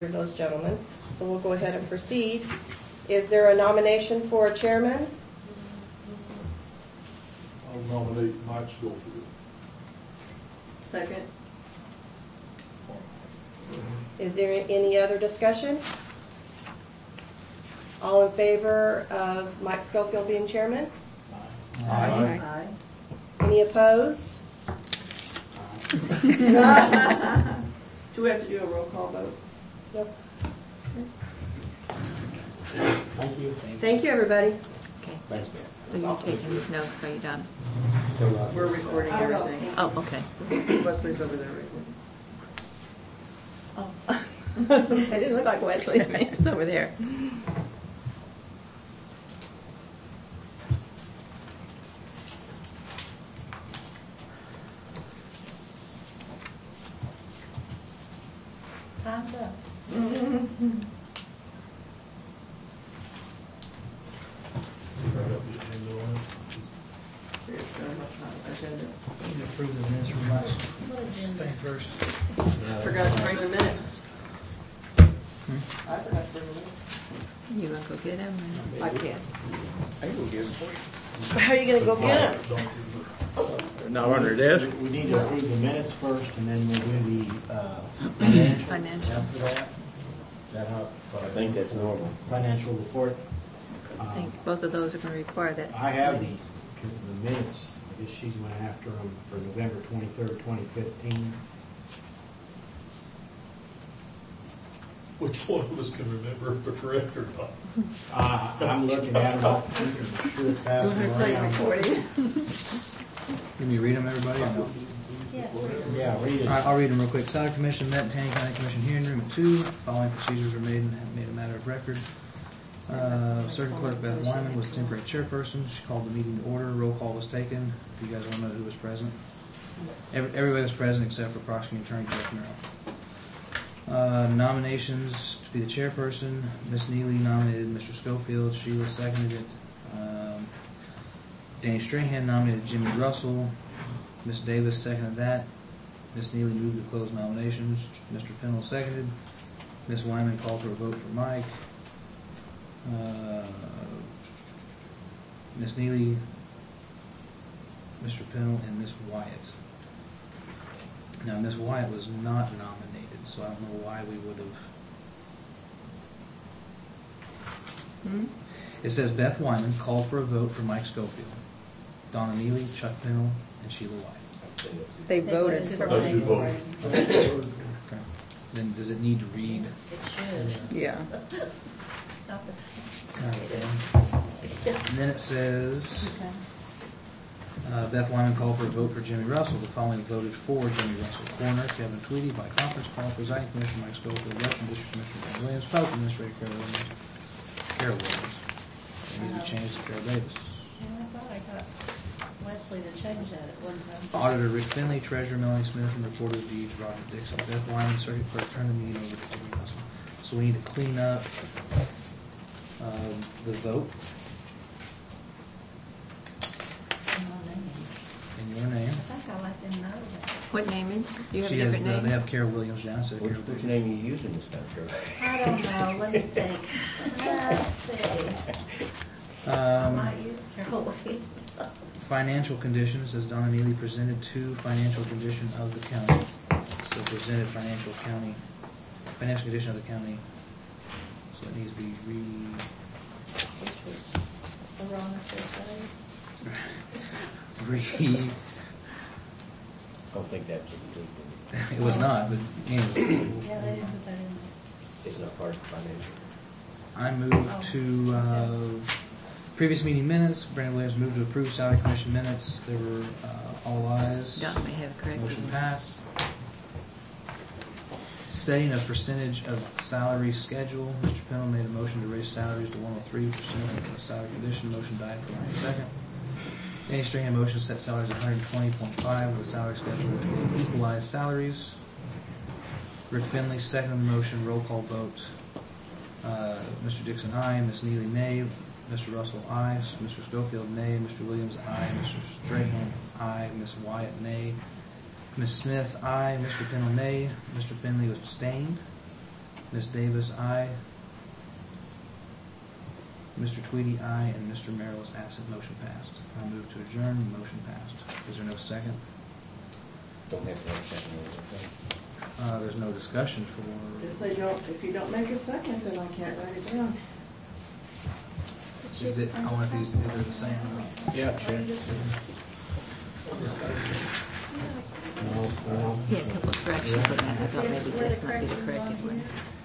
those gentlemen. So we'll go ahead and proceed. Is there a nomination for a chairman? I'll nominate Mike Schofield. Second. Is there any other discussion? All in favor of Mike Schofield being chairman? Aye. Aye. Any opposed? Do we have to do a roll call vote? Yep. Thank you. Thank you, everybody. Okay. Thanks, man. So you're taking notes, are you done? We're recording everything. Oh, okay. Wesley's over there recording. Oh. I didn't look like Wesley to me. It's over there. Time's up. Here's the agenda. We need to approve the minutes from last thing first. Forgot to bring the minutes. I forgot to bring the minutes. You want to go get him? I can't. I can go get them for How are you gonna go get them? you. Now on their desk? We need to approve the minutes first, and then we'll do the Financial. after that. Is that how? I think that's normal. Financial report. I think both of those are going to require that. I have the minutes. I guess she's went after them for November 23rd, 2015. Which one of us can remember if they're correct or not? I'm looking at them. I'm sure it passed You want her to play around. recording? Can you read them, everybody? Or no? Yeah, read it. All right, I'll read them real quick. Salary Commission met in Taney County Commission hearing room at 2. Following procedures were made a matter of record. Circuit Clerk Beth Wyman was temporary chairperson. She called the meeting to order. Roll call was taken. If you guys want to know who was present. Everybody was present except for Prosecuting Attorney Jeff Merrill. Nominations to be the chairperson. Ms. Neely nominated Mr. Schofield. Sheila seconded it. Danny Strahan nominated Jimmy Russell. Ms. Davis seconded that. Ms. Neely moved to close nominations. Mr. Pennell seconded. Ms. Wyman called for a vote for Mike. Ms. Neely, Mr. Pennell, and Ms. Wyatt. Now, Ms. Wyatt was not nominated, so I don't know why we would have. It says Beth Wyman called for a vote for Mike Schofield, Donna Neely, Chuck Pennell, and Sheila Wyatt. They voted for Those who Mike. voted. Okay. Then does it need to read? It should. Yeah. Okay. And then it says Beth Wyman called for a vote for Jimmy Russell. The following voted for Jimmy Russell: Coroner Kevin Tweedy by conference call, Presiding Commissioner Mike Schofield, Election District Commissioner Ben Williams, Public Administrator Carol Williams. They need to change to Carol Davis. I thought I got Wesley to change that at one time. Auditor Rick Finley, Treasurer Melanie Smith, and Recorder of Deeds Roger Dixon. Beth Wyman, Circuit Clerk, turn the meeting over to Jimmy Russell. So we need to clean up the vote in your name. I think I let them know that. What name is? Do you have She a has, different name? they have Carol Williams down, so Carol Which name are you using this time, Carol? I don't know, let me think. Let's see. I might use Carol Williams. Financial conditions, as Donna Neely presented to financial condition of the county. So presented financial condition of the county. So it needs to be Which was the wrong assessment. I don't think that's It was not, but anyway. Yeah, they didn't put that in there. it's not part of the financial. I move to previous meeting minutes. Brandon Williams moved to approve salary commission minutes. There were all ayes. Don may have corrected. Motion passed. Setting a percentage of salary schedule. Mr. Pennell made a motion to raise salaries to 103% of the salary condition. Motion died for Ryan second. Danny Strahan motion to set salaries at 120.5 of the salary schedule, which will equalize salaries. Rick Finley second motion. Roll call vote. Mr. Dixon, aye. Ms. Neely, nay. Mr. Russell, aye. Mr. Schofield, nay. Mr. Williams, aye. Mr. Strahan, aye. Ms. Wyatt, nay. Ms. Smith, aye. Mr. Pennell, nay. Mr. Finley abstained. Ms. Davis, aye. Mr. Tweedy, aye, and Mr. Merrill is absent. Motion passed. I'll move to adjourn. Motion passed. Is there no second? Don't have to have a second or anything. There's no discussion for. If you don't make a second, then I can't write it down. Is it? I want to use either the same. Yeah, sure. Yeah, a couple of corrections on that. I thought maybe this might be the corrected one.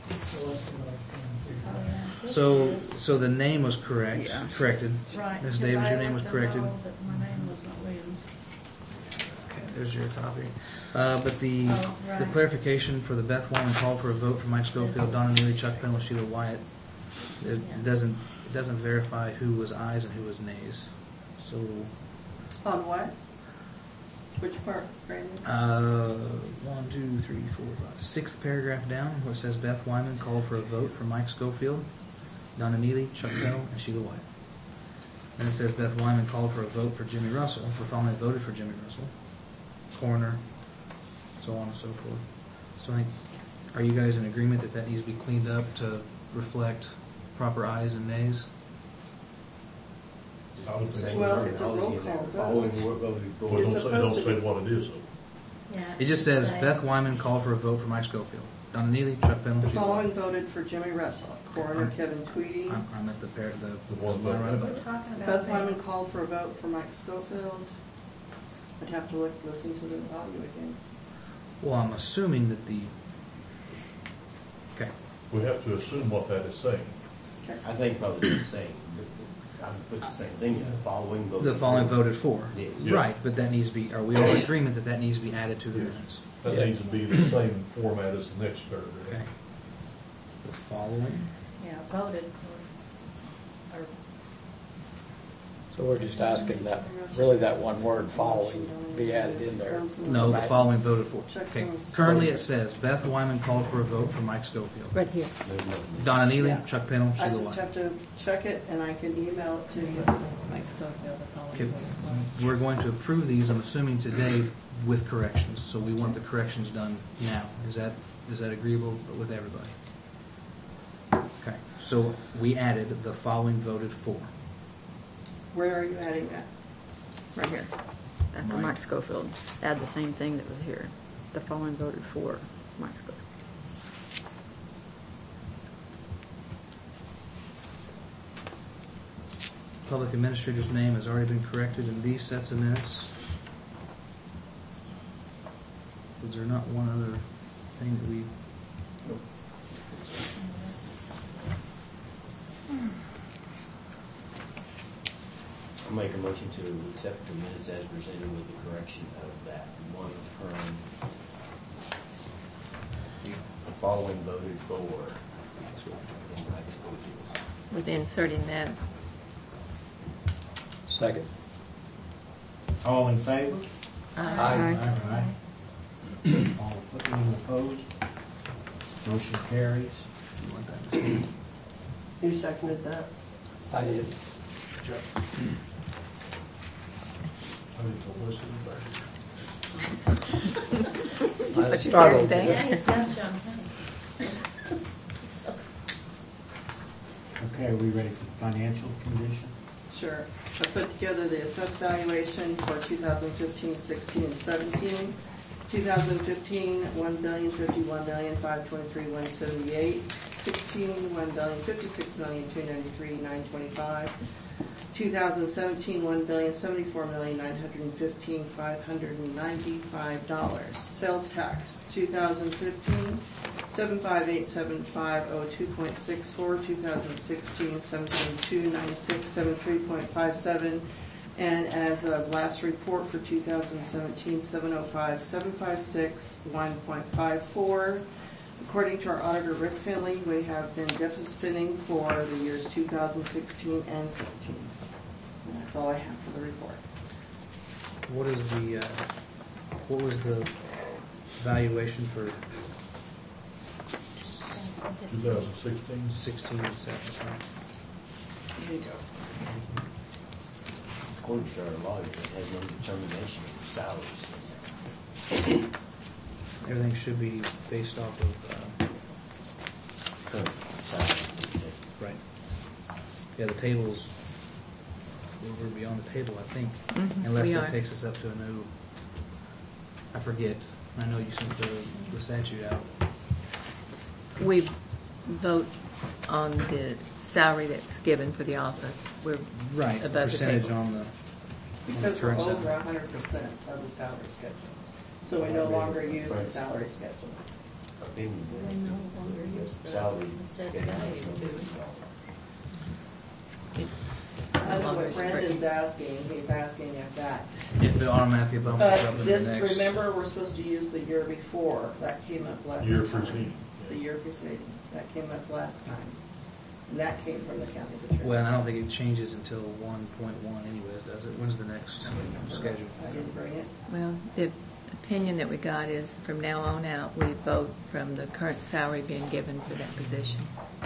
So the name was correct. Yeah. Corrected. Right. Ms. Davis, your name was corrected. My name was not Williams. Okay, there's your copy. But the Oh, right. the clarification for the Beth Wyman call for a vote for Mike Schofield, Donna Neely, Chuck Pennell, Sheila Wyatt. It doesn't verify who was ayes and who was nays. So On what? Which part, Brandon? 1, 2, 3, 4, 5. Sixth paragraph down where it says Beth Wyman called for a vote for Mike Schofield, Donna Neely, Chuck Pennell, and Sheila Wyatt. Then it says Beth Wyman called for a vote for Jimmy Russell. The following voted for Jimmy Russell, coroner, so on and so forth. So I think, are you guys in agreement that that needs to be cleaned up to reflect proper ayes and nays? I would think. Well, it's a roll call vote. Following were voted Well, for. it It's don't supposed to say be- what it is, though. Yeah. It just says Same. Beth Wyman called for a vote for Mike Schofield, Donna Neely, Chuck Pennell, The Sheila following Wyatt. voted for Jimmy Russell, coroner Kevin Tweedy. I'm at the one line right vote. above We're it. talking about. Beth Wyman called for a vote for Mike Schofield. I'd have to listen to the audio again. Well, I'm assuming that the. Okay. We have to assume what that is saying. Okay. I think probably the same. I would put the same thing in the following voted. The following voted for. Yes. Right, but that needs to be, are we all in agreement that that needs to be added to the Yes. minutes? That needs to be the same format as the next Okay. paragraph. The following, Yeah, voted for, or So we're just asking that, really that one word following be added in there. no, the following voted for. Check Okay, those. currently it says Beth Wyman called for a vote for Mike Schofield. Right here. There's no- Donna Neely, Yeah. Chuck Pennell, I Sheila just Wyatt. have to check it and I can email it to you. Mike Schofield, that's all. Okay, we're going to approve these, I'm assuming today, with corrections. So we want the corrections done now. Is that agreeable with everybody? Okay, so we added the following voted for. Where are you adding that? Right here. After Mike. Mike Schofield, add the same thing that was here. The following voted for Mike Schofield. Public administrator's name has already been corrected in these sets of minutes. Is there not one other thing that we? I'll make a motion to accept the minutes as presented with the correction of that one term. The following voted for. in Mike Schofield's. With inserting that. Second. All in favor? Aye. Aye. All opposed? Motion carries. You want that, Ms. Neely? You seconded that? I did. I need to listen back. What you Startled. said, yeah, Dave? he's got you on tape. Okay, are we ready for financial condition? Sure. I put together the assessed valuation for 2015, 16, and 17. 2015, $1,051,523,178. 16, $1,056,293,925. 2017, $1,074,915,595. Sales tax, 2015, 7587502.64, 2016, 7729673.57, and as of last report for 2017, 7057561.54. According to our auditor, Rick Finley, we have been deficit spending for the years 2016 and 17. And that's all I have for the report. What is the, what was the valuation for 2016. 16 and 17? There you go. According to our lawyer, it has no determination of salaries. Everything should be based off of current salary. Right. Yeah, the tables, we're beyond the table, I think, unless we that are. takes us up to a new, I forget. I know you sent the statute out. We vote on the salary that's given for the office. We're Right, the above the percentage tables. on the Because we're current over salary. 100% of the salary schedule. So we no longer use the salary schedule. Opinion. We no longer use the Salary. assessed schedule. value. I know what Brandon's asking, he's asking if that. If it automatically bumps us up But in the this, next. remember, we're supposed to use the year before, that came up last time. Year preceding. The year preceding, that came up last time. And that came from the county's attorney. Well, I don't think it changes until 1.1 anyways, does it? When's the next schedule? I didn't bring it. Well, the opinion that we got is from now on out, we vote from the current salary being given for that position.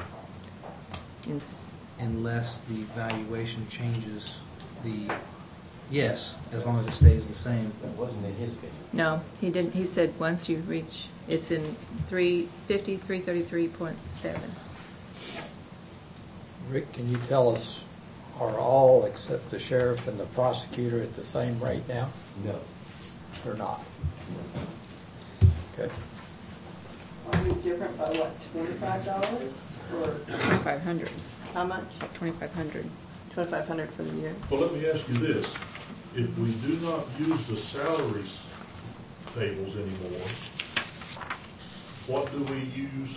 Unless the valuation changes yes, as long as it stays the same. That wasn't in his opinion. No, he didn't. He said once you reach, it's in 333.7. Rick, can you tell us, are all except the sheriff and the prosecutor at the same rate now, No. or not? Okay. Are we different by what, $25 or 2,500. how much? 2,500. $2,500 for the year? Well, let me ask you this. If we do not use the salaries tables anymore, what do we use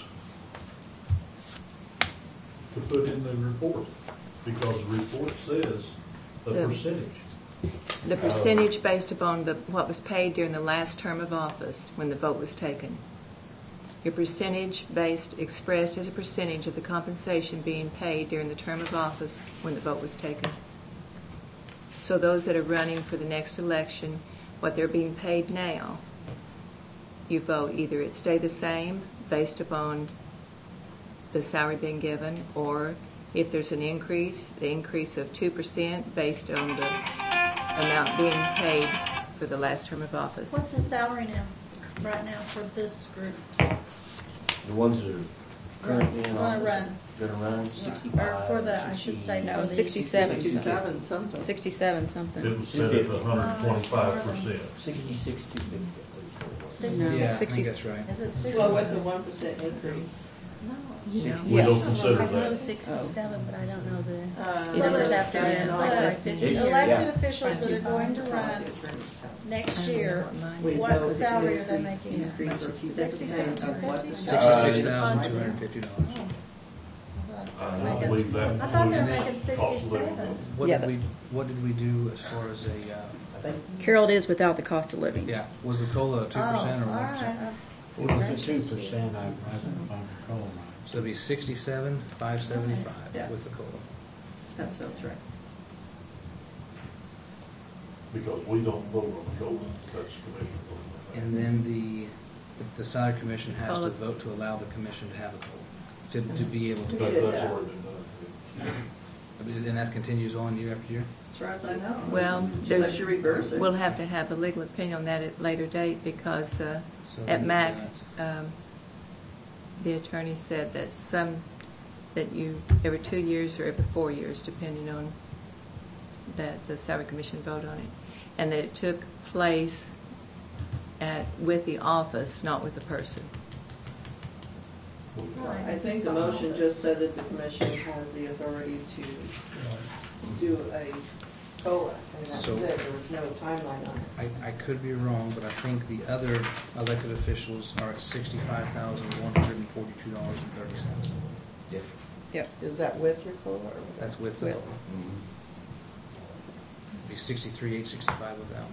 to put in the report? Because the report says a The- percentage. The percentage based upon what was paid during the last term of office when the vote was taken. Your percentage based, expressed as a percentage of the compensation being paid during the term of office when the vote was taken. So those that are running for the next election, what they're being paid now, you vote either it stay the same based upon the salary being given, or if there's an increase, the increase of 2% based on the amount being paid for the last term of office. What's the salary now, right now for this group? The ones that are currently in Wanna office. run. Gonna run 65. Or for the, I should say, no, the- 67. 67 something. 67 something. It was set at 125%. 66, 250. Sixty- No. Yeah, I 60. think that's right. Is it 60? Well, with the 1% increase. No. We Yeah. don't consider I know that. 67, but I don't know the So numbers the after county that. office, But yeah. elected officials that are going to run I next don't know year, what mine We is. what voted to salary are they increase- making? increase or keep it the 66, same of what the 250? $66,250. I believe that. I thought they were includes making cost of living. 67. What Yeah, did what did we do as far as I think Carroll is without the cost of living. was the COLA 2% or Oh, all 1%? right. It was a 2%, I recall. So it'd be 67,575 Yeah. with the COLA. That sounds right. Because we don't vote on the COLA, that's commission. And then the salary commission has to COLA. vote to allow the commission to have a COLA, to be able to. did That's that. already been done. And that continues on year after year? As far as I know. Well, Unless you reverse it. we'll have to have a legal opinion on that at a later date because So at we MAC, got- the attorney said that every 2 years or every 4 years, depending on that the salary commission vote on it, and that it took place with the office, not with the person. I think the motion just said that the commission has the authority to do a COLA, and that's So- it. There was no timeline on it. I could be wrong, but I think the other elected officials are at $65,142.30. Yeah. Yep. Is that with your COLA or without? That's with the With. COLA. It'd be 63,865 without.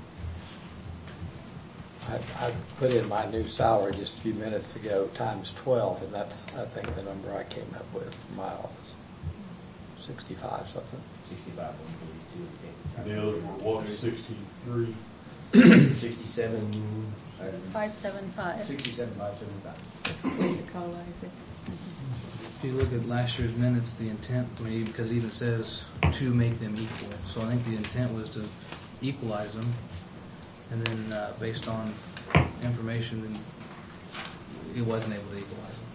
I put in my new salary just a few minutes ago, times 12, and that's, I think, the number I came up with for my office. 65 something. 65, 142. The others were what, 63? 67, 575. 67, 575. The COLA, is it? If you look at last year's minutes, the intent, because it even says to make them equal. So I think the intent was to equalize them, and then based on information, it wasn't able to equalize them.